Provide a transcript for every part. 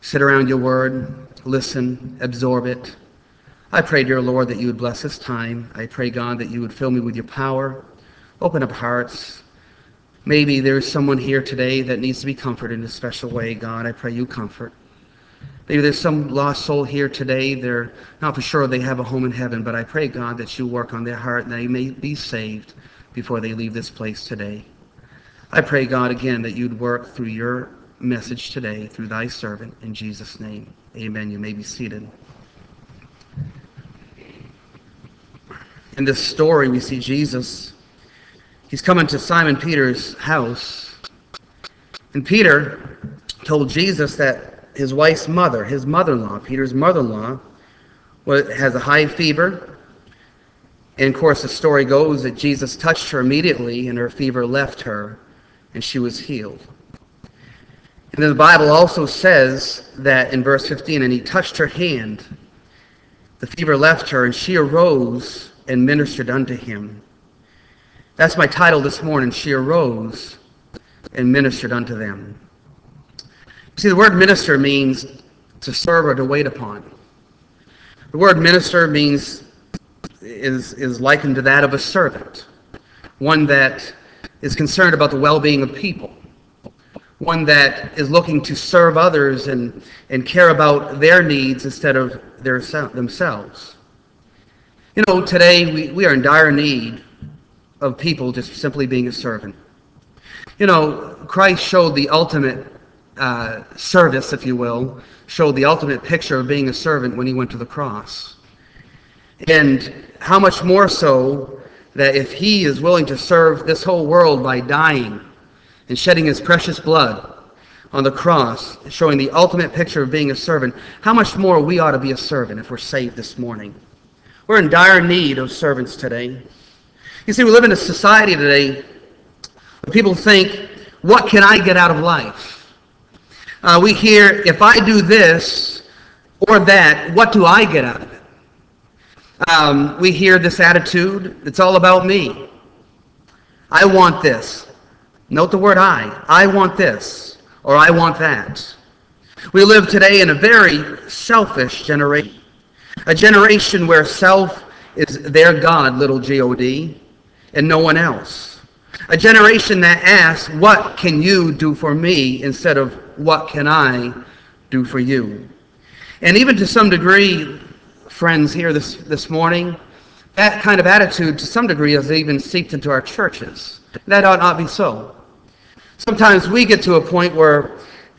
sit around your word, listen, absorb it. I pray, dear Lord, that you would bless this time. I pray, God, that you would fill me with your power, open up hearts. Maybe there's someone here today that needs to be comforted in a special way. God, I pray you comfort. Maybe there's some lost soul here today. They're not for sure they have a home in heaven, but I pray, God, that you work on their heart and they may be saved before they leave this place today. I pray, God, again, that you'd work through your message today, through thy servant, in Jesus' name. Amen. You may be seated. In this story, we see Jesus. He's coming to Simon Peter's house. And Peter told Jesus that his wife's mother, his mother-in-law, Peter's mother-in-law, has a high fever. And of course, the story goes that Jesus touched her immediately and her fever left her and she was healed. And then the Bible also says that in verse 15, and he touched her hand, the fever left her, and she arose and ministered unto him. That's my title this morning. She arose and ministered unto them. See, the word minister means to serve or to wait upon. The word minister is likened to that of a servant, one that is concerned about the well-being of people, one that is looking to serve others and care about their needs instead of themselves. You know, today we are in dire need of people just simply being a servant. You know, Christ showed the ultimate service, if you will, showed the ultimate picture of being a servant when he went to the cross. And how much more so that if he is willing to serve this whole world by dying and shedding his precious blood on the cross, showing the ultimate picture of being a servant, how much more we ought to be a servant if we're saved this morning. We're in dire need of servants today. You see, we live in a society today where people think, what can I get out of life? We hear, if I do this or that, what do I get out of it? We hear this attitude, it's all about me. I want this. Note the word I want this, or I want that. We live today in a very selfish generation. A generation where self is their God, little G-O-D, and no one else. A generation that asks, what can you do for me, instead of what can I do for you? And even to some degree, friends here this morning, that kind of attitude to some degree has even seeped into our churches. That ought not be so. Sometimes we get to a point where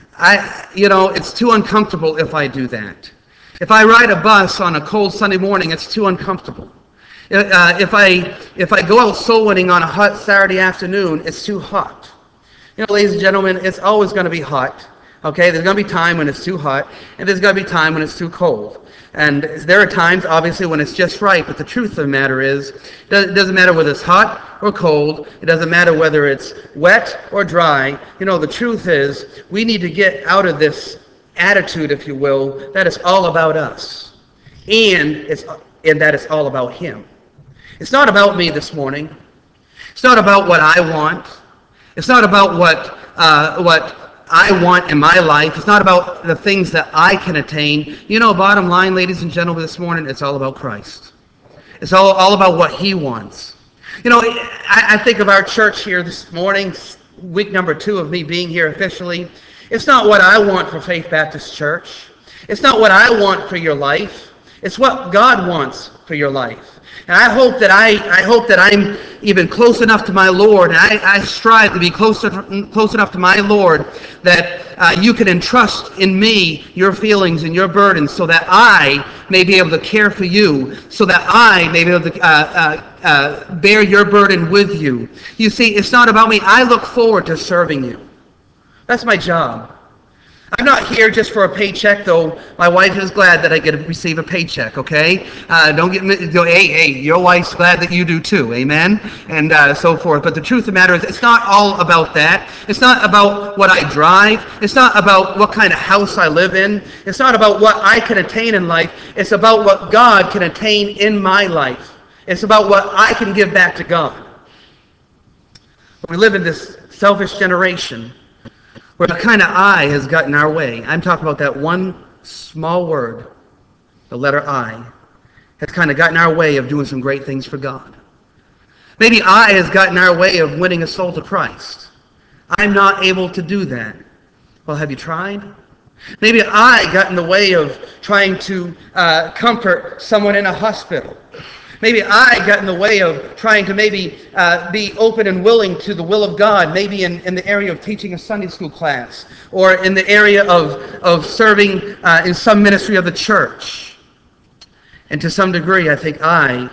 it's too uncomfortable if I do that. If I ride a bus on a cold Sunday morning, it's too uncomfortable. If I go out soul winning on a hot Saturday afternoon, it's too hot. You know, ladies and gentlemen, it's always going to be hot. Okay, there's going to be time when it's too hot, and there's going to be time when it's too cold. And there are times, obviously, when it's just right, but the truth of the matter is, it doesn't matter whether it's hot or cold. It doesn't matter whether it's wet or dry. You know, the truth is, we need to get out of this attitude, if you will, that it's all about us, and that it's all about him. It's not about me this morning. It's not about what I want. It's not about what I want in my life. It's not about the things that I can attain. You know, bottom line, ladies and gentlemen, this morning, it's all about Christ. It's all about what he wants. You know, I think of our church here this morning, week number 2 of me being here officially. It's not what I want for Faith Baptist Church. It's not what I want for your life. It's what God wants for your life. And I hope that I'm even close enough to my Lord, and I strive to be close enough to my Lord that you can entrust in me your feelings and your burdens, so that I may be able to care for you, so that I may be able to bear your burden with you. You see, it's not about me. I look forward to serving you. That's my job. I'm not here just for a paycheck, though my wife is glad that I get to receive a paycheck, okay? Hey, your wife's glad that you do too, amen? And so forth. But the truth of the matter is, it's not all about that. It's not about what I drive. It's not about what kind of house I live in. It's not about what I can attain in life. It's about what God can attain in my life. It's about what I can give back to God. We live in this selfish generation where the kind of I has gotten our way. I'm talking about that one small word, the letter I, has kind of gotten our way of doing some great things for God. Maybe I has gotten our way of winning a soul to Christ. I'm not able to do that. Well, have you tried? Maybe I got in the way of trying to comfort someone in a hospital. Maybe I got in the way of trying to maybe be open and willing to the will of God, maybe in the area of teaching a Sunday school class, or in the area of serving in some ministry of the church. And to some degree, I think I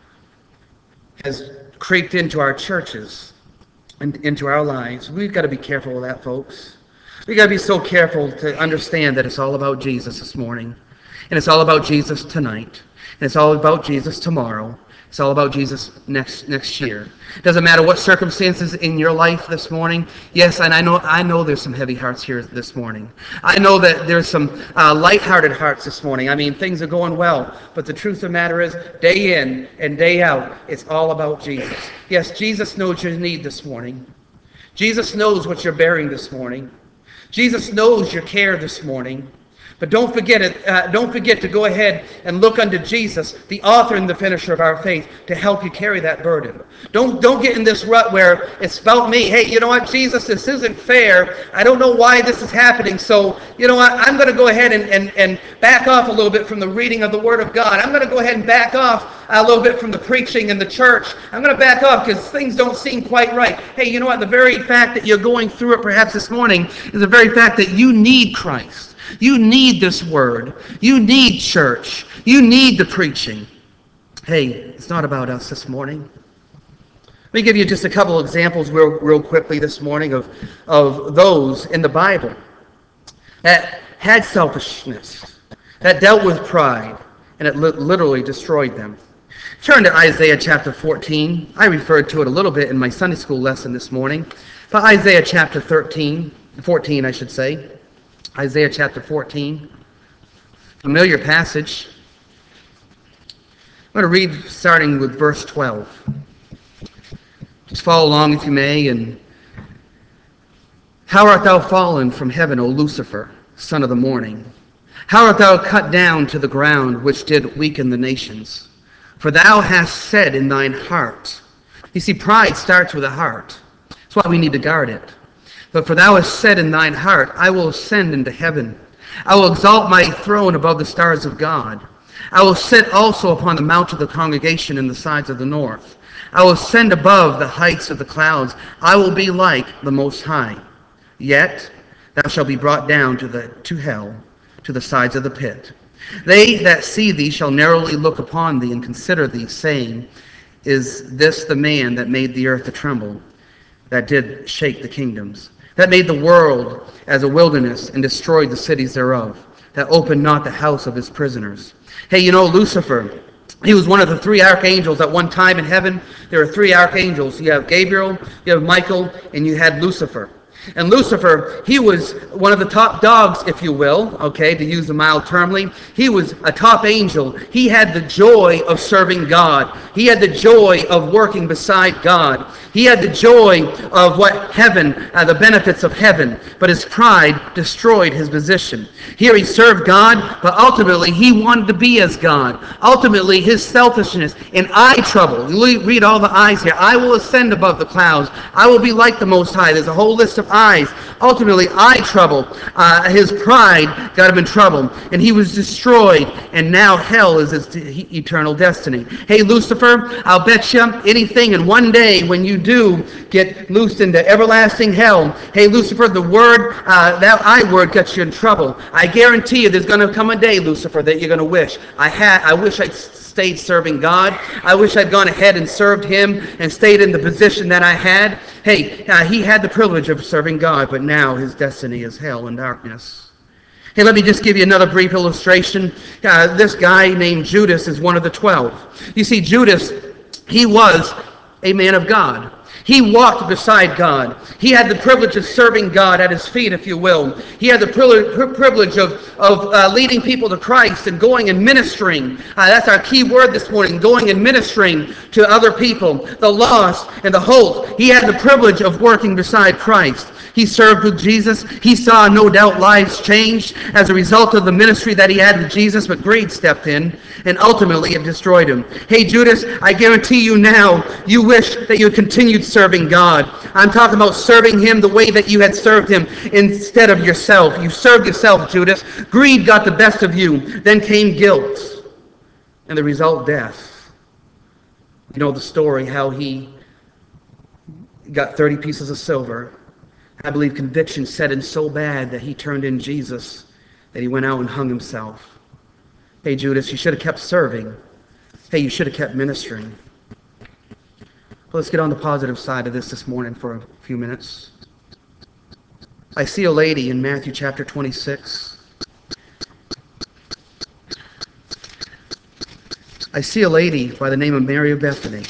has creeped into our churches and into our lives. We've got to be careful of that, folks. We've got to be so careful to understand that it's all about Jesus this morning. And it's all about Jesus tonight. And it's all about Jesus tomorrow. It's all about Jesus next year. It doesn't matter what circumstances in your life this morning. Yes, and I know there's some heavy hearts here this morning. I know that there's some lighthearted hearts this morning. I mean, things are going well. But the truth of the matter is, day in and day out, it's all about Jesus. Yes, Jesus knows your need this morning. Jesus knows what you're bearing this morning. Jesus knows your care this morning. But don't forget to go ahead and look unto Jesus, the author and the finisher of our faith, to help you carry that burden. Don't get in this rut where it's about me. Hey, you know what, Jesus, this isn't fair. I don't know why this is happening. So, you know what, I'm going to go ahead and back off a little bit from the reading of the Word of God. I'm going to go ahead and back off a little bit from the preaching in the church. I'm going to back off because things don't seem quite right. Hey, you know what, the very fact that you're going through it perhaps this morning is the very fact that you need Christ. You need this word. You need church. You need the preaching. Hey, it's not about us this morning. Let me give you just a couple examples real quickly this morning of those in the Bible that had selfishness, that dealt with pride, and it literally destroyed them. Turn to Isaiah chapter 14. I referred to it a little bit in my Sunday school lesson this morning. But Isaiah chapter 14, I should say. Isaiah chapter 14, familiar passage. I'm going to read starting with verse 12. Just follow along if you may. And how art thou fallen from heaven, O Lucifer, son of the morning? How art thou cut down to the ground, which did weaken the nations? For thou hast said in thine heart. You see, pride starts with a heart. That's why we need to guard it. But for thou hast said in thine heart, I will ascend into heaven. I will exalt my throne above the stars of God. I will sit also upon the mount of the congregation in the sides of the north. I will ascend above the heights of the clouds. I will be like the Most High. Yet thou shalt be brought down to hell, to the sides of the pit. They that see thee shall narrowly look upon thee and consider thee, saying, Is this the man that made the earth to tremble, that did shake the kingdoms? That made the world as a wilderness and destroyed the cities thereof, that opened not the house of his prisoners. Hey, you know, Lucifer, he was one of the three archangels at one time in heaven. There are three archangels. You have Gabriel, you have Michael, and you had Lucifer. And Lucifer, he was one of the top dogs, if you will, okay, to use a mild termly. He was a top angel. He had the joy of serving God. He had the joy of working beside God. He had the joy of what heaven, the benefits of heaven. But his pride destroyed his position. Here he served God, but ultimately he wanted to be as God. Ultimately, his selfishness and eye trouble. You read all the eyes here. I will ascend above the clouds. I will be like the Most High. There's a whole list of eyes. Ultimately, eye trouble. His pride got him in trouble, and he was destroyed, and now hell is his eternal destiny. Hey, Lucifer, I'll bet you anything, and one day when you do get loosed into everlasting hell, hey, Lucifer, the word, that I word gets you in trouble. I guarantee you there's going to come a day, Lucifer, that you're going to wish. I wish I'd stayed serving God. I wish I'd gone ahead and served him and stayed in the position that I had. Hey, he had the privilege of serving God, but now his destiny is hell and darkness. Hey, let me just give you another brief illustration. This guy named Judas is one of the 12. You see, Judas, he was a man of God. He walked beside God. He had the privilege of serving God at his feet, if you will. He had the privilege of leading people to Christ and going and ministering. That's our key word this morning, going and ministering to other people, the lost and the whole. He had the privilege of working beside Christ. He served with Jesus. He saw, no doubt, lives changed as a result of the ministry that he had with Jesus, but greed stepped in, and ultimately it destroyed him. Hey, Judas, I guarantee you now, you wish that you had continued serving God. I'm talking about serving him the way that you had served him instead of yourself. You served yourself, Judas. Greed got the best of you. Then came guilt, and the result, death. You know the story, how he got 30 pieces of silver. I believe conviction set in so bad that he turned in Jesus, that he went out and hung himself. Hey, Judas, you should have kept serving. Hey, you should have kept ministering. But let's get on the positive side of this morning for a few minutes. I see a lady in Matthew chapter 26. I see a lady by the name of Mary of Bethany.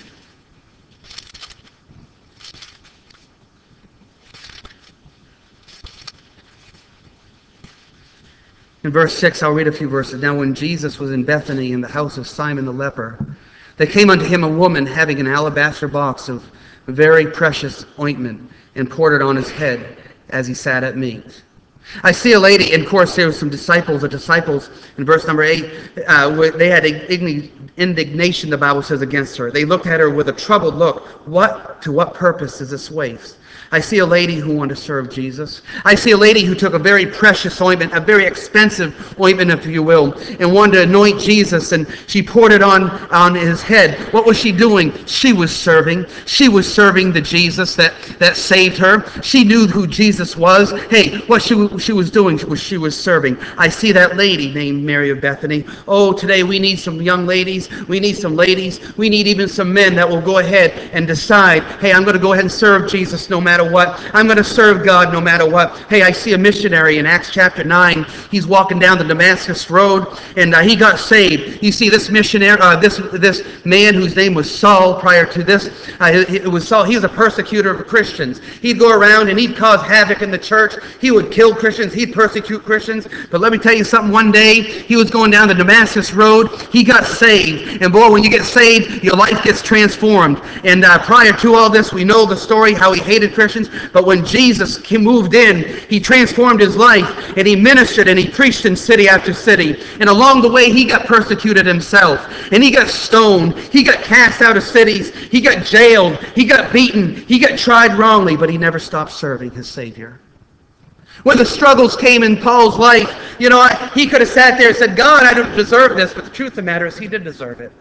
In verse 6, I'll read a few verses. Now when Jesus was in Bethany in the house of Simon the leper, there came unto him a woman having an alabaster box of very precious ointment, and poured it on his head as he sat at meat. I see a lady, and of course there were some disciples. The disciples, in verse number 8, they had indignation, the Bible says, against her. They looked at her with a troubled look. To what purpose is this waste? I see a lady who wanted to serve Jesus. I see a lady who took a very precious ointment, a very expensive ointment, if you will, and wanted to anoint Jesus, and she poured it on his head. What was she doing? She was serving. She was serving the Jesus that saved her. She knew who Jesus was. Hey, what she was doing was she was serving. I see that lady named Mary of Bethany. Oh, today we need some young ladies. We need some ladies. We need even some men that will go ahead and decide, hey, I'm going to go ahead and serve Jesus no matter what. I'm going to serve God no matter what. Hey, I see a missionary in Acts chapter 9. He's walking down the Damascus road, and he got saved. You see, this missionary, this man whose name was Saul prior to this, it was Saul. He was a persecutor of Christians. He'd go around and he'd cause havoc in the church. He would kill Christians. He'd persecute Christians. But let me tell you something. One day, he was going down the Damascus road. He got saved. And boy, when you get saved, your life gets transformed. And prior to all this, we know the story, how he hated Christians. But when Jesus moved in, he transformed his life, and he ministered and he preached in city after city. And along the way, he got persecuted himself, and he got stoned. He got cast out of cities. He got jailed. He got beaten. He got tried wrongly, but he never stopped serving his Savior. When the struggles came in Paul's life, he could have sat there and said, God, I don't deserve this. But the truth of the matter is, he did deserve it.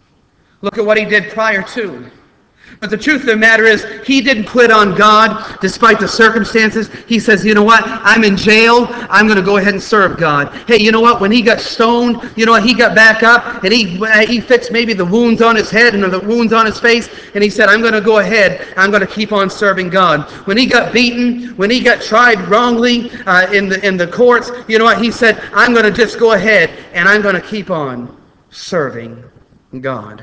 Look at what he did prior to. But the truth of the matter is, he didn't quit on God despite the circumstances. He says, you know what? I'm in jail. I'm going to go ahead and serve God. Hey, you know what? When he got stoned, you know what? He got back up, and he fixed maybe the wounds on his head and the wounds on his face, and he said, I'm going to go ahead. I'm going to keep on serving God. When he got beaten, when he got tried wrongly in the courts, you know what? He said, I'm going to just go ahead, and I'm going to keep on serving God.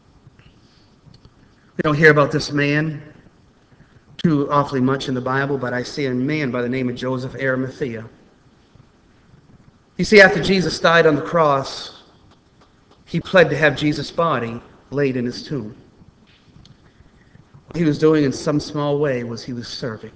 We don't hear about this man too awfully much in the Bible, but I see a man by the name of Joseph Arimathea. You see, after Jesus died on the cross, he pled to have Jesus' body laid in his tomb. What he was doing in some small way was he was serving.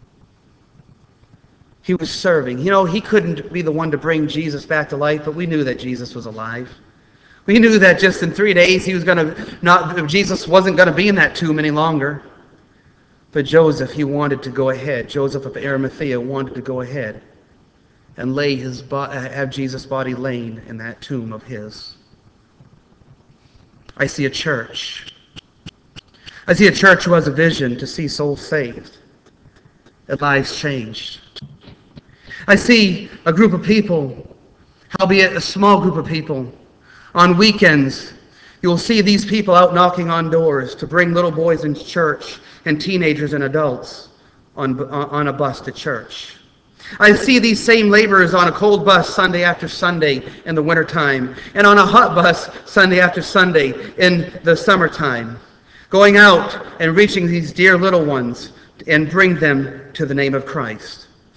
He was serving. He couldn't be the one to bring Jesus back to life, but we knew that Jesus was alive. We knew that just in 3 days Jesus wasn't going to be in that tomb any longer. But Joseph, he wanted to go ahead. Joseph of Arimathea wanted to go ahead and have Jesus' body laying in that tomb of his. I see a church. I see a church who has a vision to see souls saved and lives changed. I see a group of people, albeit a small group of people. On weekends, you'll see these people out knocking on doors to bring little boys into church and teenagers and adults on a bus to church. I see these same laborers on a cold bus Sunday after Sunday in the wintertime, and on a hot bus Sunday after Sunday in the summertime, going out and reaching these dear little ones and bring them to the name of Christ.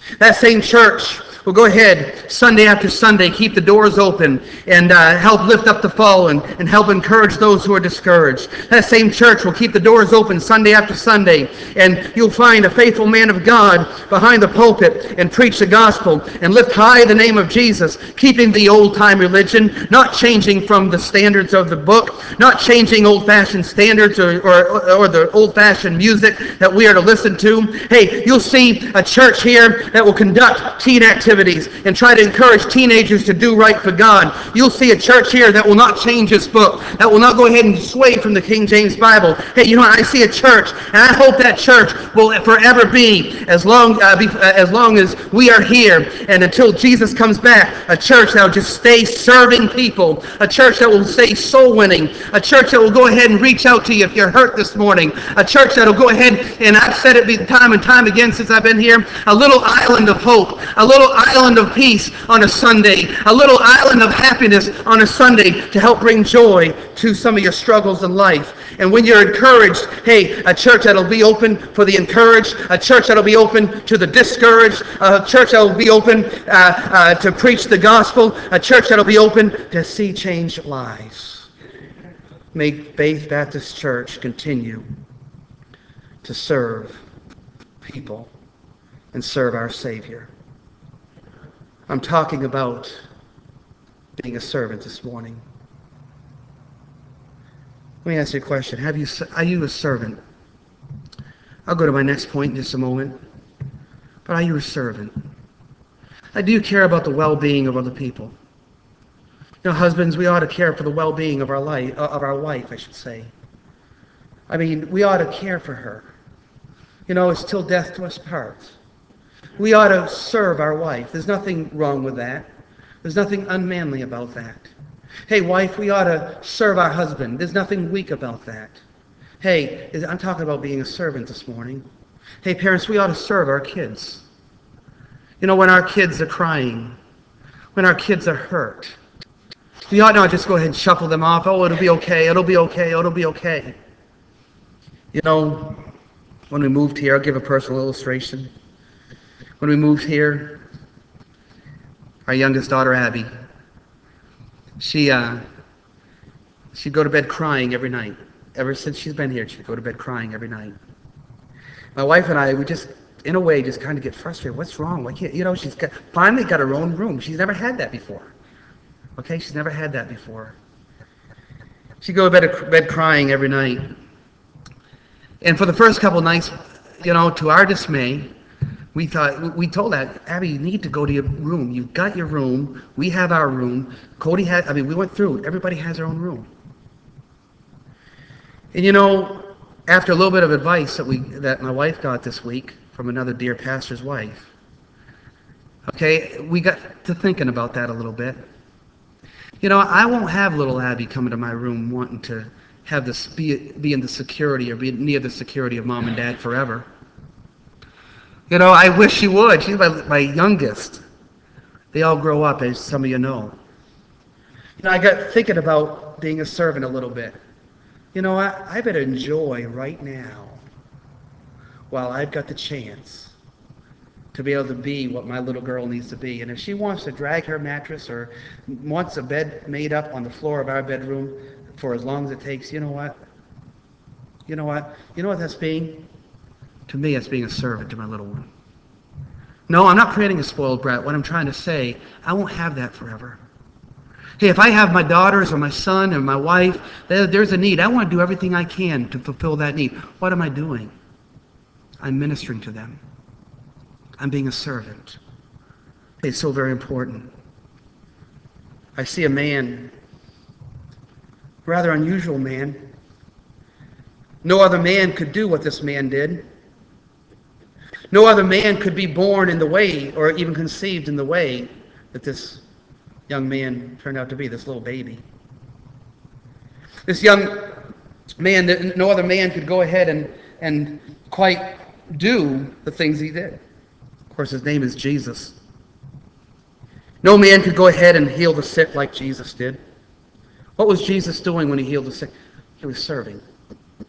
That same church will go ahead Sunday after Sunday, keep the doors open and help lift up the fallen and help encourage those who are discouraged. That same church will keep the doors open Sunday after Sunday, and you'll find a faithful man of God behind the pulpit and preach the gospel and lift high the name of Jesus, keeping the old-time religion, not changing from the standards of the book, not changing old-fashioned standards or the old-fashioned music that we are to listen to. Hey, you'll see a church here that will conduct teen activities and try to encourage teenagers to do right for God. You'll see a church here that will not change its book, that will not go ahead and sway from the King James Bible. Hey, you know, I see a church, and I hope that church will forever be, as long as we are here and until Jesus comes back, a church that will just stay serving people, a church that will stay soul winning, a church that will go ahead and reach out to you if you're hurt this morning, a church that will go ahead, and I've said it time and time again since I've been here, a little island of hope, a little island of peace on a Sunday, a little island of happiness on a Sunday to help bring joy to some of your struggles in life. And when you're encouraged, hey, a church that'll be open for the encouraged, a church that'll be open to the discouraged, a church that'll be open to preach the gospel, a church that'll be open to see change lives. May Faith Baptist Church continue to serve people and serve our Savior. I'm talking about being a servant this morning. Let me ask you a question. Are you a servant? I'll go to my next point in just a moment. But are you a servant? Do you care about the well-being of other people? You know, husbands, we ought to care for the well-being of our wife, I should say. I mean, we ought to care for her. You know, it's till death do us part. We ought to serve our wife. There's nothing wrong with that. There's nothing unmanly about that. Hey, wife, we ought to serve our husband. There's nothing weak about that. Hey, I'm talking about being a servant this morning. Hey, parents, we ought to serve our kids. You know, when our kids are crying, when our kids are hurt, we ought not just go ahead and shuffle them off. Oh, it'll be okay, it'll be okay, it'll be okay. You know, when we moved here, I'll give a personal illustration. When we moved here, our youngest daughter, Abby, she'd go to bed crying every night. Ever since she's been here, she'd go to bed crying every night. My wife and I, we just, in a way, just kind of get frustrated. What's wrong? Why can't, you know, she's finally got her own room. She's never had that before. Okay, she's never had that before. She'd go to bed crying every night. And for the first couple nights, you know, to our dismay, we told that, Abby, you need to go to your room. You've got your room. We have our room. Cody we went through it. Everybody has their own room. And you know, after a little bit of advice that my wife got this week from another dear pastor's wife, okay, we got to thinking about that a little bit. You know, I won't have little Abby coming to my room wanting to have this be in the security or be near the security of mom and dad forever. You know, I wish she would. She's my youngest. They all grow up, as some of you know. You know, I got thinking about being a servant a little bit. You know, I better enjoy right now while I've got the chance to be able to be what my little girl needs to be. And if she wants to drag her mattress or wants a bed made up on the floor of our bedroom for as long as it takes, you know what? You know what? You know what that's being? To me, it's being a servant to my little one. No, I'm not creating a spoiled brat. What I'm trying to say, I won't have that forever. Hey, if I have my daughters or my son or my wife, there's a need. I want to do everything I can to fulfill that need. What am I doing? I'm ministering to them. I'm being a servant. It's so very important. I see a man, rather unusual man. No other man could do what this man did. No other man could be born in the way or even conceived in the way that this young man turned out to be, this little baby. This young man, no other man could go ahead and quite do the things he did. Of course, his name is Jesus. No man could go ahead and heal the sick like Jesus did. What was Jesus doing when he healed the sick? He was serving.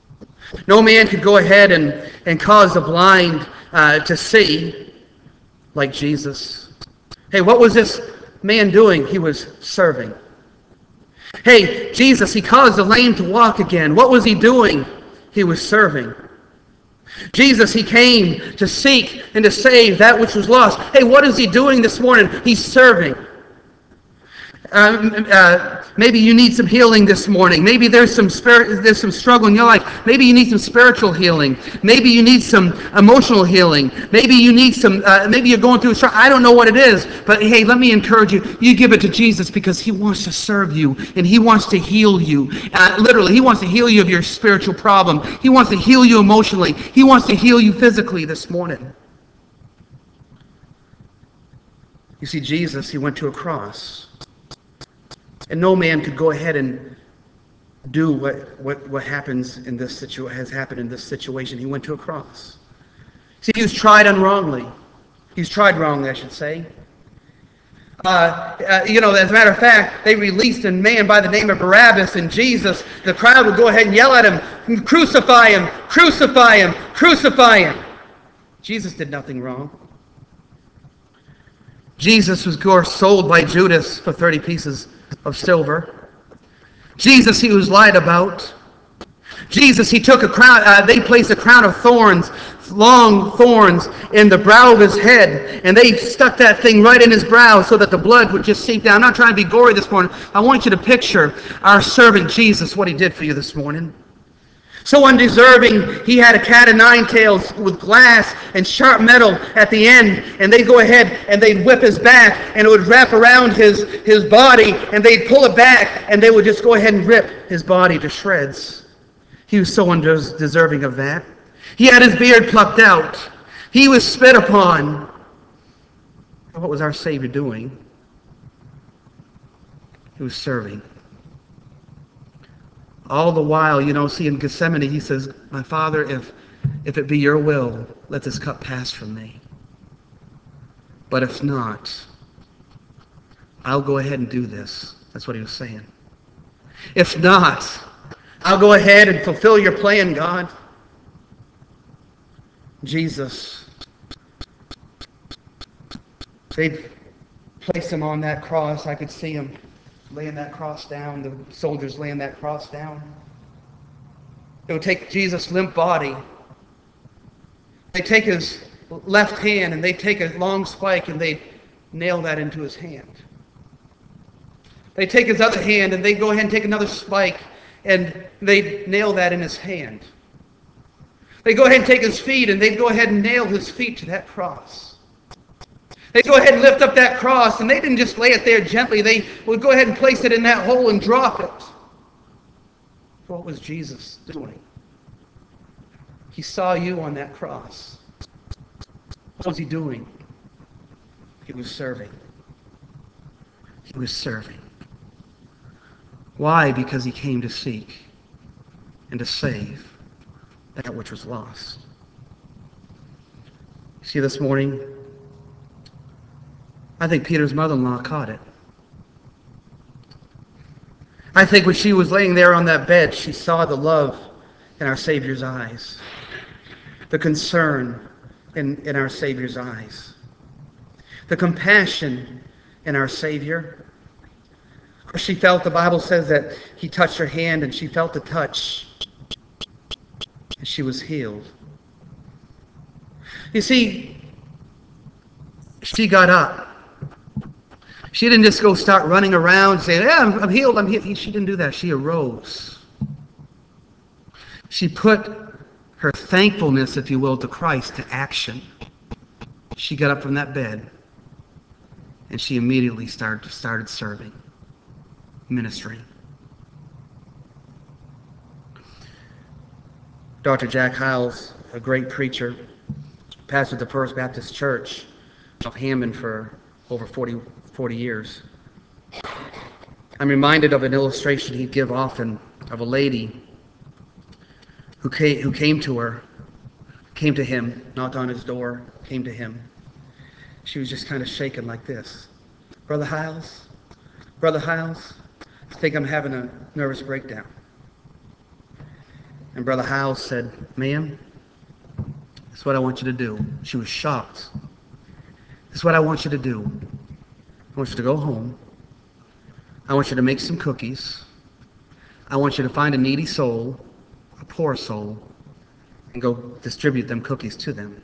No man could go ahead and cause the blind to see like Jesus. Hey, what was this man doing? He was serving. Hey, Jesus, he caused the lame to walk again. What was he doing? He was serving. Jesus, he came to seek and to save that which was lost. Hey, what is he doing this morning? He's serving. Maybe you need some healing this morning. Maybe there's some struggle in your life. Maybe you need some spiritual healing. Maybe you need some emotional healing. Maybe you need some. Maybe you're going through a struggle. I don't know what it is, but hey, let me encourage you. You give it to Jesus because He wants to serve you and He wants to heal you. Literally, He wants to heal you of your spiritual problem. He wants to heal you emotionally. He wants to heal you physically this morning. You see, Jesus, He went to a cross. And no man could go ahead and do what happens in this has happened in this situation. He went to a cross. See, he was tried unwrongly. He was tried wrongly, I should say. As a matter of fact, they released a man by the name of Barabbas, and Jesus, the crowd would go ahead and yell at him, "Crucify him! Crucify him! Crucify him!" Jesus did nothing wrong. Jesus was, of course, sold by Judas for 30 pieces of silver. Jesus, he was lied about. Jesus, he took a crown. They placed a crown of thorns, long thorns, in the brow of his head, and they stuck that thing right in his brow so that the blood would just seep down. I'm not trying to be gory this morning. I want you to picture our servant Jesus, what he did for you this morning. So undeserving, he had a cat of nine tails with glass and sharp metal at the end, and they'd go ahead and they'd whip his back, and it would wrap around his body, and they'd pull it back, and they would just go ahead and rip his body to shreds. He was so undeserving of that. He had his beard plucked out. He was spit upon. What was our Savior doing? He was serving. All the while, see in Gethsemane, he says, "My Father, if it be your will, let this cup pass from me. But if not, I'll go ahead and do this." That's what he was saying. If not, I'll go ahead and fulfill your plan, God. Jesus, they'd place him on that cross. I could see him laying that cross down, the soldiers laying that cross down. It would take Jesus' limp body. They take his left hand and they take a long spike and they nail that into his hand. They take his other hand and they go ahead and take another spike and they nail that in his hand. They go ahead and take his feet and they go ahead and nail his feet to that cross. They go ahead and lift up that cross, and they didn't just lay it there gently. They would go ahead and place it in that hole and drop it. What was Jesus doing? He saw you on that cross. What was he doing? He was serving. He was serving. Why? Because he came to seek and to save that which was lost. See, this morning, I think Peter's mother-in-law caught it. I think when she was laying there on that bed, she saw the love in our Savior's eyes, the concern in our Savior's eyes, the compassion in our Savior. She felt, the Bible says that he touched her hand and she felt the touch and she was healed. You see, she got up. She didn't just go start running around saying, "Yeah, I'm healed, I'm healed." She didn't do that. She arose. She put her thankfulness, if you will, to Christ to action. She got up from that bed and she immediately started serving, ministering. Dr. Jack Hyles, a great preacher, pastored the First Baptist Church of Hammond for over 40 years. I'm reminded of an illustration he'd give often of a lady who came to him, knocked on his door, came to him. She was just kind of shaking like this. Brother Hyles, I think I'm having a nervous breakdown." And Brother Hyles said, "Ma'am, that's what I want you to do." She was shocked. This is what I want you to do. I want you to go home. I want you to make some cookies. I want you to find a needy soul, a poor soul, and go distribute them cookies to them.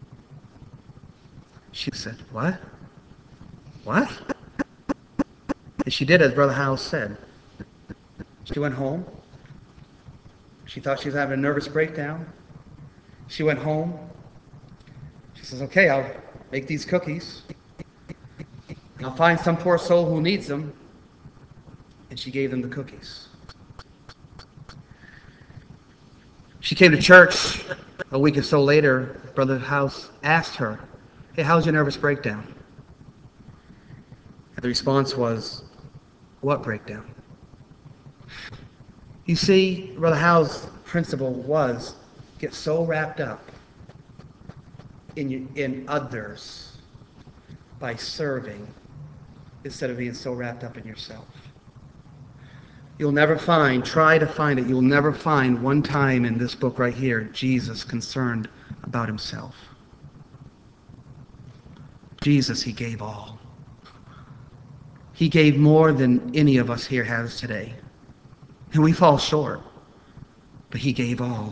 She said, what? What? And she did as Brother Howells said. She went home. She thought she was having a nervous breakdown. She went home. She says, okay, I'll make these cookies. I'll find some poor soul who needs them. And she gave them the cookies. She came to church a week or so later. Brother Howells asked her, hey, how's your nervous breakdown? And the response was, what breakdown? You see, Brother Howell's principle was get so wrapped up in others by serving instead of being so wrapped up in yourself. You'll never find, try to find it, you'll never find one time in this book right here, Jesus concerned about himself. Jesus, he gave all. He gave more than any of us here has today. And we fall short. But he gave all.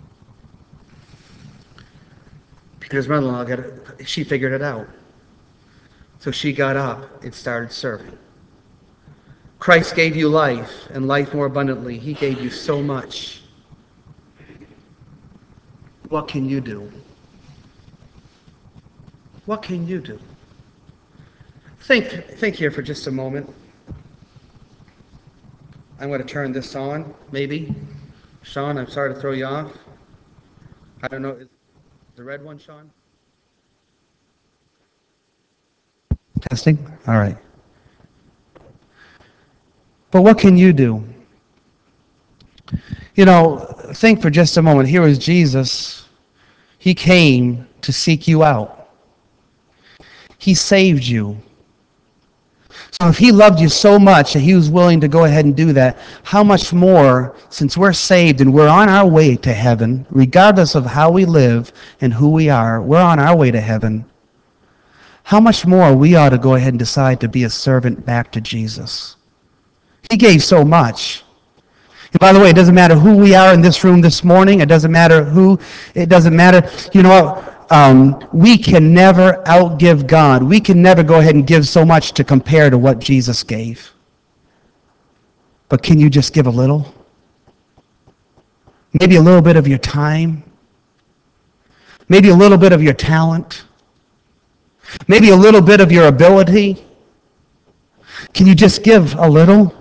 Peter's mother-in-law, she figured it out. So she got up and started serving. Christ gave you life, and life more abundantly. He gave you so much. What can you do? What can you do? Think here for just a moment. I'm going to turn this on, maybe. Sean, I'm sorry to throw you off. I don't know. Is the red one, Sean? Testing? All right. But what can you do? You know, think for just a moment. Here is Jesus. He came to seek you out. He saved you. So if he loved you so much that he was willing to go ahead and do that, how much more, since we're saved and we're on our way to heaven, regardless of how we live and who we are, we're on our way to heaven. How much more we ought to go ahead and decide to be a servant back to Jesus. He gave so much. And by the way, it doesn't matter who we are in this room this morning. It doesn't matter who. It doesn't matter. You know what? We can never outgive God. We can never go ahead and give so much to compare to what Jesus gave. But can you just give a little? Maybe a little bit of your time. Maybe a little bit of your talent. Maybe a little bit of your ability. Can you just give a little?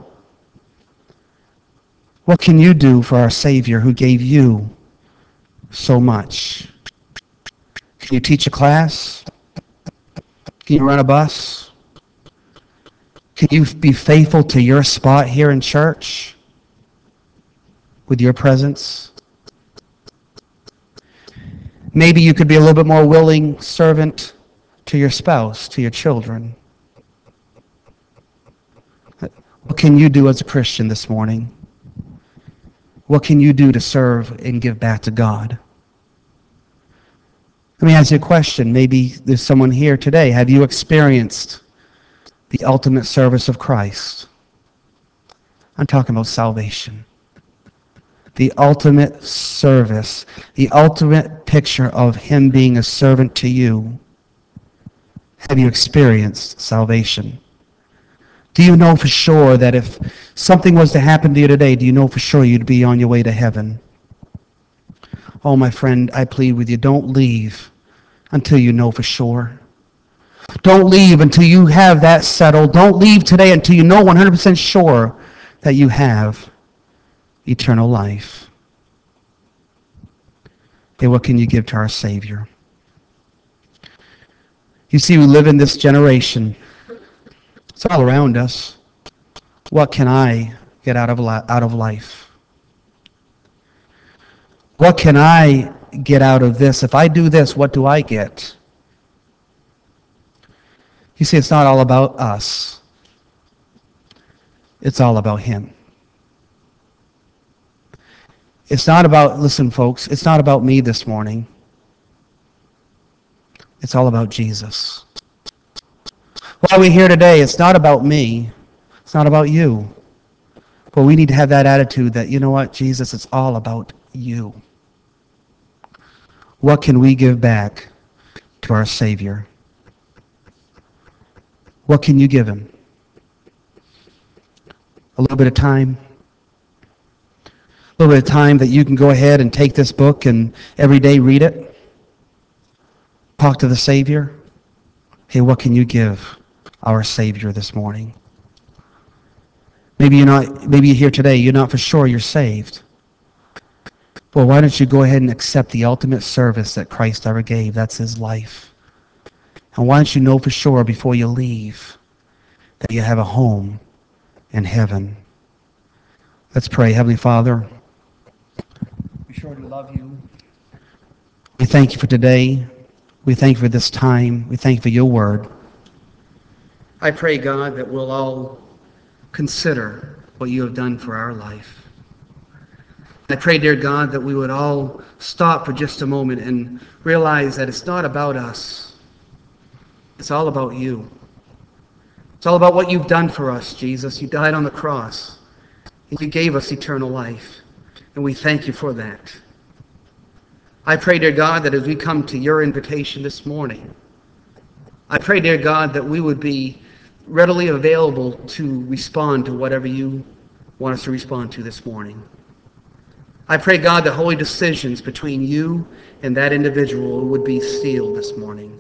What can you do for our Savior who gave you so much? Can you teach a class? Can you run a bus? Can you be faithful to your spot here in church with your presence? Maybe you could be a little bit more willing servant to your spouse, to your children. What can you do as a Christian this morning? What can you do to serve and give back to God? Let me ask you a question. Maybe there's someone here today. Have you experienced the ultimate service of Christ? I'm talking about salvation. The ultimate service, the ultimate picture of him being a servant to you. Have you experienced salvation? Do you know for sure that if something was to happen to you today, do you know for sure you'd be on your way to heaven? Oh, my friend, I plead with you, don't leave until you know for sure. Don't leave until you have that settled. Don't leave today until you know 100% sure that you have eternal life. Hey, what can you give to our Savior? You see, we live in this generation. It's all around us. What can I get out of life? What can I get out of this? If I do this, what do I get? You see, it's not all about us. It's all about him. It's not about, listen folks, it's not about me this morning. It's all about Jesus. While we're here today, it's not about me. It's not about you. But we need to have that attitude that, you know what, Jesus, it's all about you. What can we give back to our Savior? What can you give him? A little bit of time? A little bit of time that you can go ahead and take this book and every day read it? Talk to the Savior? Hey, what can you give our Savior this morning? Maybe you're here today, you're not for sure you're saved. Well, why don't you go ahead and accept the ultimate service that Christ ever gave? That's his life. And why don't you know for sure before you leave that you have a home in heaven? Let's pray. Heavenly Father, we sure do love you. We thank you for today. We thank you for this time. We thank you for your word. I pray, God, that we'll all consider what you have done for our life. I pray, dear God, that we would all stop for just a moment and realize that it's not about us. It's all about you. It's all about what you've done for us, Jesus. You died on the cross, and you gave us eternal life, and we thank you for that. I pray, dear God, that as we come to your invitation this morning, I pray, dear God, that we would be readily available to respond to whatever you want us to respond to this morning. I pray, God, that holy decisions between you and that individual would be sealed this morning.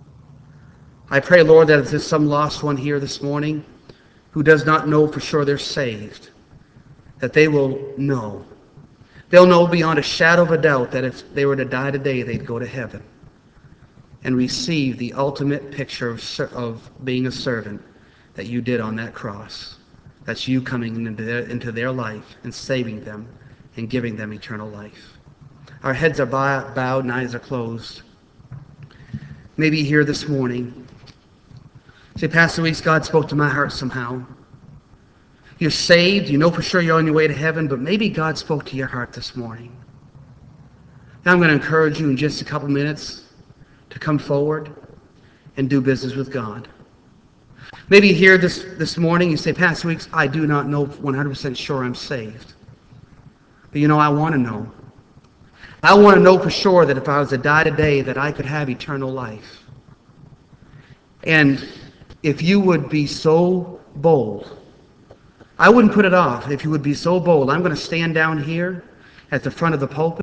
I pray, Lord, that if there's some lost one here this morning who does not know for sure they're saved, that they will know. They'll know beyond a shadow of a doubt that if they were to die today, they'd go to heaven and receive the ultimate picture of being a servant that you did on that cross. That's you coming into their life and saving them and giving them eternal life. Our heads are bowed and eyes are closed. Maybe here this morning, say, Pastor Weeks, God spoke to my heart somehow. You're saved, you know for sure you're on your way to heaven, but maybe God spoke to your heart this morning. Now I'm going to encourage you in just a couple minutes to come forward and do business with God. Maybe here this morning you say, Pastor Weeks, I do not know 100% sure I'm saved. But I want to know. I want to know for sure that if I was to die today that I could have eternal life. And if you would be so bold, I wouldn't put it off. If you would be so bold, I'm going to stand down here at the front of the pulpit.